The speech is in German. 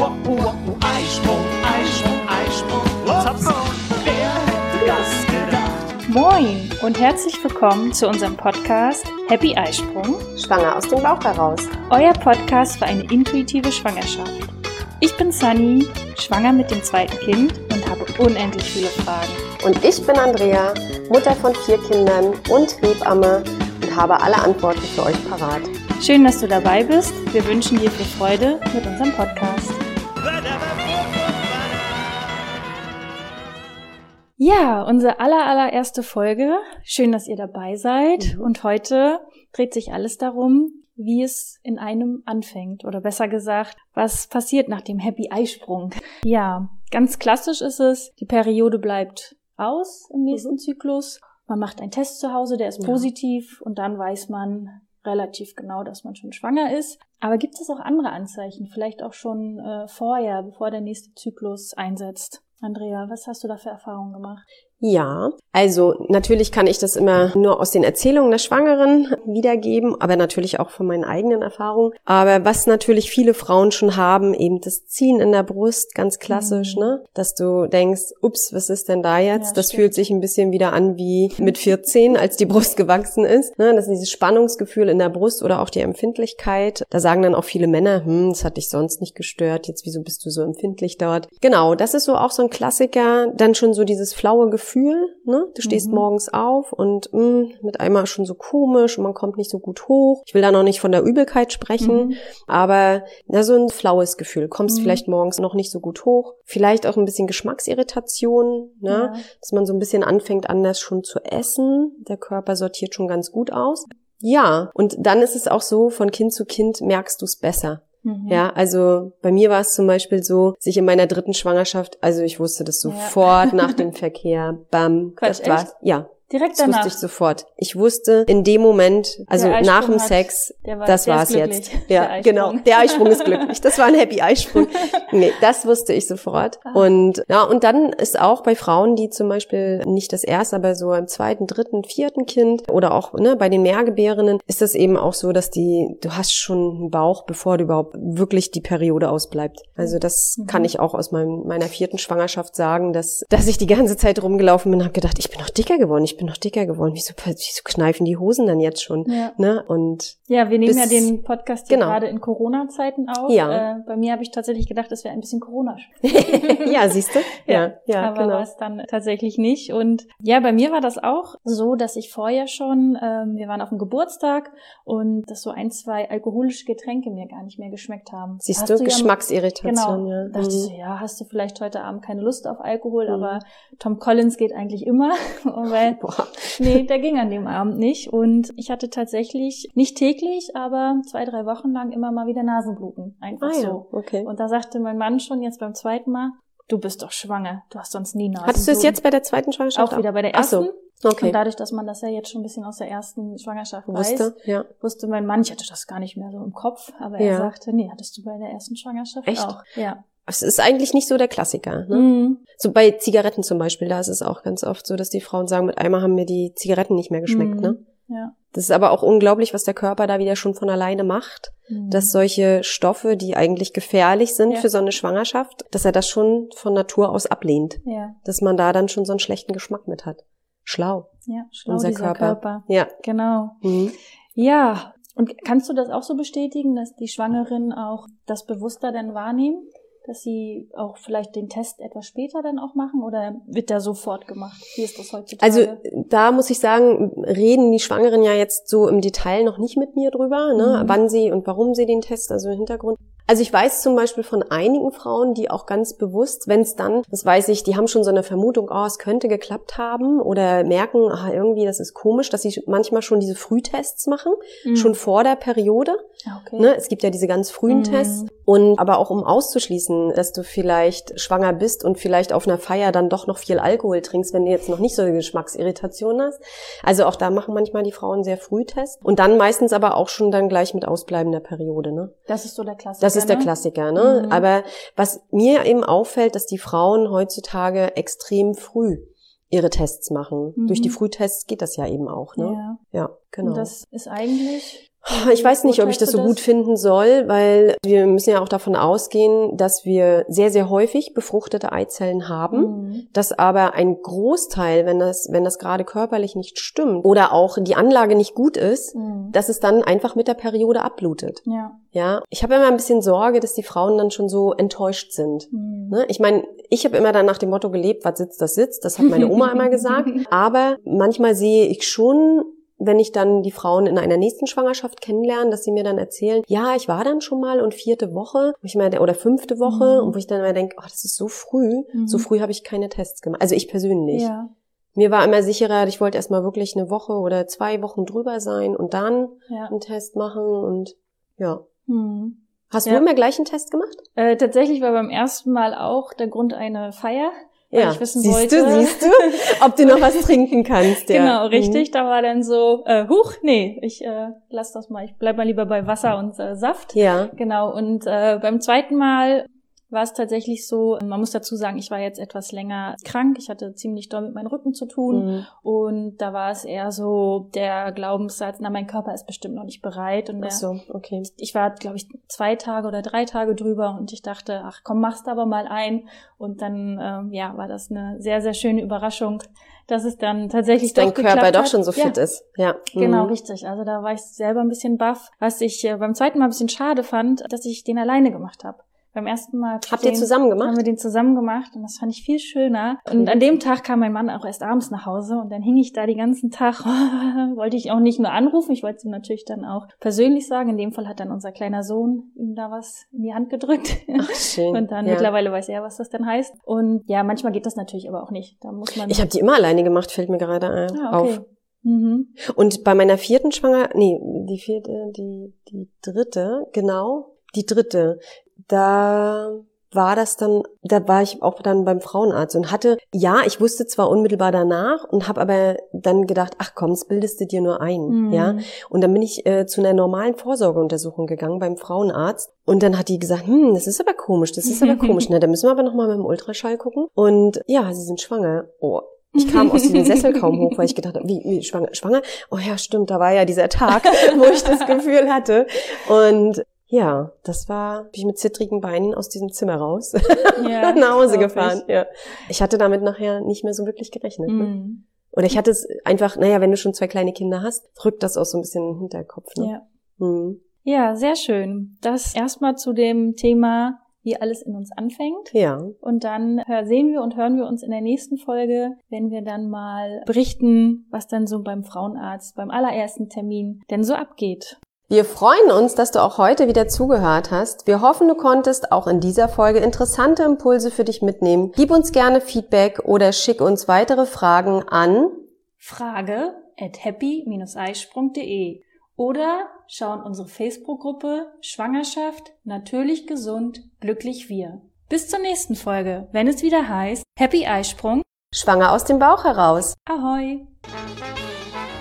Eisprung, Eisprung, Eisprung. Wer hätte das gedacht? Moin und herzlich willkommen zu unserem Podcast Happy Eisprung. Schwanger aus dem Bauch heraus. Euer Podcast für eine intuitive Schwangerschaft. Ich bin Sunny, schwanger mit dem zweiten Kind und habe unendlich viele Fragen. Und ich bin Andrea, Mutter von 4 Kindern und Hebamme und habe alle Antworten für euch parat. Schön, dass du dabei bist. Wir wünschen dir viel Freude mit unserem Podcast. Ja, unsere allererste Folge. Schön, dass ihr dabei seid. Und heute dreht sich alles darum, wie es in einem anfängt. Oder besser gesagt, was passiert nach dem Happy Eisprung. Ja, ganz klassisch ist es, die Periode bleibt aus im nächsten Zyklus. Man macht einen Test zu Hause, der ist positiv und dann weiß man relativ genau, dass man schon schwanger ist. Aber gibt es auch andere Anzeichen, vielleicht auch schon vorher, bevor der nächste Zyklus einsetzt? Andrea, was hast du da für Erfahrungen gemacht? Ja, also natürlich kann ich das immer nur aus den Erzählungen der Schwangeren wiedergeben, aber natürlich auch von meinen eigenen Erfahrungen. Aber was natürlich viele Frauen schon haben, eben das Ziehen in der Brust, ganz klassisch, ne? Dass du denkst, ups, was ist denn da jetzt? Ja, das stimmt. fühlt sich ein bisschen wieder an wie mit 14, als die Brust gewachsen ist. Ne? Das ist dieses Spannungsgefühl in der Brust oder auch die Empfindlichkeit. Da sagen dann auch viele Männer, das hat dich sonst nicht gestört, jetzt wieso bist du so empfindlich dort? Genau, das ist so auch so ein Klassiker. Dann schon so dieses flaue Gefühl, ne? Du stehst morgens auf und mit einmal schon so komisch und man kommt nicht so gut hoch. Ich will da noch nicht von der Übelkeit sprechen, aber ja, so ein flaues Gefühl. Kommst vielleicht morgens noch nicht so gut hoch. Vielleicht auch ein bisschen Geschmacksirritation, ne? Ja. Dass man so ein bisschen anfängt, anders schon zu essen. Der Körper sortiert schon ganz gut aus. Ja, und dann ist es auch so, von Kind zu Kind merkst du es besser. Ja, also bei mir war es zum Beispiel so, sich in meiner 3. Schwangerschaft, also ich wusste das sofort nach dem Verkehr, bam, Quatsch, das war, echt? ja. Direkt Das danach. wusste ich sofort. Ich wusste in dem Moment, also Der Eisprung nach dem hat- Sex, der war- das der war ist es glücklich, jetzt. der Ja, Eisprung. genau. Der Eisprung ist glücklich. Das war ein Happy Eisprung. Nee, das wusste ich sofort. Und ja, und dann ist auch bei Frauen, die zum Beispiel nicht das erste, aber so im 2., 3., 4. Kind oder auch bei den Mehrgebärenden, ist das eben auch so, dass du hast schon einen Bauch, bevor du überhaupt wirklich die Periode ausbleibt. Also das kann ich auch aus meiner 4. Schwangerschaft sagen, dass ich die ganze Zeit rumgelaufen bin und habe gedacht, ich bin noch dicker geworden. Wieso kneifen die Hosen dann jetzt schon? Ja. Ne? Und Ja, wir nehmen bis- ja den Podcast hier genau. gerade in Corona-Zeiten auf. Ja. Bei mir habe ich tatsächlich gedacht, es wäre ein bisschen Corona. ja, siehst du? Ja, aber genau. war es dann tatsächlich nicht. Und ja, bei mir war das auch so, dass ich vorher schon, wir waren auf dem Geburtstag und dass so 1, 2 alkoholische Getränke mir gar nicht mehr geschmeckt haben. Siehst Hast du, ja- Geschmacksirritation. Genau. Ja. Dachte ich so, ja, hast du vielleicht heute Abend keine Lust auf Alkohol, aber Tom Collins geht eigentlich immer, weil Boah. nee, der ging an dem Abend nicht. Und ich hatte tatsächlich, nicht täglich, aber 2, 3 Wochen lang immer mal wieder Nasenbluten. Einfach Ah ja, so. okay. Und da sagte mein Mann schon jetzt beim 2. Mal, du bist doch schwanger, du hast sonst nie Nasenbluten. Hattest du es jetzt bei der 2. Schwangerschaft? Auch wieder bei der Ach so, ersten. okay. Und dadurch, dass man das ja jetzt schon ein bisschen aus der ersten Schwangerschaft Wusste, ja. wusste mein Mann, ich hatte das gar nicht mehr so im Kopf, aber Ja. er sagte, nee, hattest du bei der ersten Schwangerschaft Echt? auch. Ja. Es ist eigentlich nicht so der Klassiker. Ne? Mhm. So bei Zigaretten zum Beispiel, da ist es auch ganz oft so, dass die Frauen sagen, mit einmal haben mir die Zigaretten nicht mehr geschmeckt. Ne? Ja. Das ist aber auch unglaublich, was der Körper da wieder schon von alleine macht, dass solche Stoffe, die eigentlich gefährlich sind für so eine Schwangerschaft, dass er das schon von Natur aus ablehnt. Ja. Dass man da dann schon so einen schlechten Geschmack mit hat. Schlau. Ja, schlau Unser dieser Körper. Ja. Genau. Mhm. Ja. Und kannst du das auch so bestätigen, dass die Schwangeren auch das bewusster dann wahrnehmen? Dass sie auch vielleicht den Test etwas später dann auch machen oder wird der sofort gemacht? Wie ist das heutzutage? Also da muss ich sagen, reden die Schwangeren ja jetzt so im Detail noch nicht mit mir drüber, ne? Wann sie und warum sie den Test, also im Hintergrund. Also ich weiß zum Beispiel von einigen Frauen, die auch ganz bewusst, wenn es dann, das weiß ich, die haben schon so eine Vermutung, es könnte geklappt haben oder merken, irgendwie, das ist komisch, dass sie manchmal schon diese Frühtests machen, schon vor der Periode. Okay. Ne? Es gibt ja diese ganz frühen Tests. Und aber auch um auszuschließen, dass du vielleicht schwanger bist und vielleicht auf einer Feier dann doch noch viel Alkohol trinkst, wenn du jetzt noch nicht so eine Geschmacksirritation hast. Also auch da machen manchmal die Frauen sehr früh Tests. Und dann meistens aber auch schon dann gleich mit ausbleibender Periode. Ne? Das ist so der Klassiker. Das ist der Klassiker, ne? Aber was mir eben auffällt, dass die Frauen heutzutage extrem früh ihre Tests machen. Durch die Frühtests geht das ja eben auch, ne? Ja. Ja, genau. Und das ist eigentlich Ich weiß nicht, ob ich das so gut finden soll, weil wir müssen ja auch davon ausgehen, dass wir sehr, sehr häufig befruchtete Eizellen haben, dass aber ein Großteil, wenn das gerade körperlich nicht stimmt oder auch die Anlage nicht gut ist, dass es dann einfach mit der Periode abblutet. Ja, ich habe immer ein bisschen Sorge, dass die Frauen dann schon so enttäuscht sind. Ne? Ich meine, ich habe immer dann nach dem Motto gelebt, was sitzt, das sitzt. Das hat meine Oma immer gesagt. Aber manchmal sehe ich schon, wenn ich dann die Frauen in einer nächsten Schwangerschaft kennenlerne, dass sie mir dann erzählen, ja, ich war dann schon mal und 4. Woche, oder 5. Woche, und wo ich dann immer denke, oh, das ist so früh habe ich keine Tests gemacht. Also ich persönlich. Ja. Mir war immer sicherer, ich wollte erstmal wirklich 1 Woche oder 2 Wochen drüber sein und dann einen Test machen und ja. Hast du immer gleich einen Test gemacht? Tatsächlich war beim ersten Mal auch der Grund eine Feier. Weil ich wissen siehst du, ob du noch was trinken kannst. Ja. Genau, richtig. Da war dann so, ich lass das mal, ich bleib mal lieber bei Wasser und Saft. Ja. Genau, und beim zweiten Mal war es tatsächlich so, man muss dazu sagen, ich war jetzt etwas länger krank, ich hatte ziemlich doll mit meinem Rücken zu tun und da war es eher so der Glaubenssatz, mein Körper ist bestimmt noch nicht bereit. Und ich war, glaube ich, 2 Tage oder 3 Tage drüber und ich dachte, ach komm, machst aber mal ein. Und dann war das eine sehr, sehr schöne Überraschung, dass es dann tatsächlich doch geklappt hat. Dein Körper doch schon so fit ist. Ja. Genau, richtig. Also da war ich selber ein bisschen baff. Was ich beim zweiten Mal ein bisschen schade fand, dass ich den alleine gemacht habe. Beim ersten Mal habt ihr zusammen gemacht? Haben wir den zusammen gemacht und das fand ich viel schöner. Und an dem Tag kam mein Mann auch erst abends nach Hause und dann hing ich da den ganzen Tag, wollte ich auch nicht nur anrufen, ich wollte es ihm natürlich dann auch persönlich sagen. In dem Fall hat dann unser kleiner Sohn ihm da was in die Hand gedrückt. Ach, schön. Und dann mittlerweile weiß er, was das denn heißt. Und ja, manchmal geht das natürlich aber auch nicht. Da muss man. Ich habe die immer alleine gemacht, fällt mir gerade auf. Und bei meiner 4. Die dritte, da war ich auch dann beim Frauenarzt und ich wusste zwar unmittelbar danach und habe aber dann gedacht, ach komm, das bildest du dir nur ein, ja. Und dann bin ich zu einer normalen Vorsorgeuntersuchung gegangen beim Frauenarzt und dann hat die gesagt, das ist aber komisch. Na, da müssen wir aber nochmal mit dem Ultraschall gucken. Und ja, sie sind schwanger. Oh. Ich kam aus diesem Sessel kaum hoch, weil ich gedacht habe, wie schwanger? Oh ja, stimmt, da war ja dieser Tag, wo ich das Gefühl hatte. Und ja, bin ich mit zittrigen Beinen aus diesem Zimmer raus, nach Hause gefahren. Ja. Ich hatte damit nachher nicht mehr so wirklich gerechnet. Ne? Oder ich hatte es einfach, wenn du schon 2 kleine Kinder hast, rückt das auch so ein bisschen in den Hinterkopf. Ne? Ja. Ja, sehr schön. Das erstmal zu dem Thema, wie alles in uns anfängt. Ja. Und dann sehen wir und hören wir uns in der nächsten Folge, wenn wir dann mal berichten, was dann so beim Frauenarzt, beim allerersten Termin denn so abgeht. Wir freuen uns, dass du auch heute wieder zugehört hast. Wir hoffen, du konntest auch in dieser Folge interessante Impulse für dich mitnehmen. Gib uns gerne Feedback oder schick uns weitere Fragen an frage@happy-eisprung.de oder schau in unsere Facebook-Gruppe Schwangerschaft, natürlich gesund, glücklich wir. Bis zur nächsten Folge, wenn es wieder heißt Happy Eisprung, schwanger aus dem Bauch heraus. Ahoi!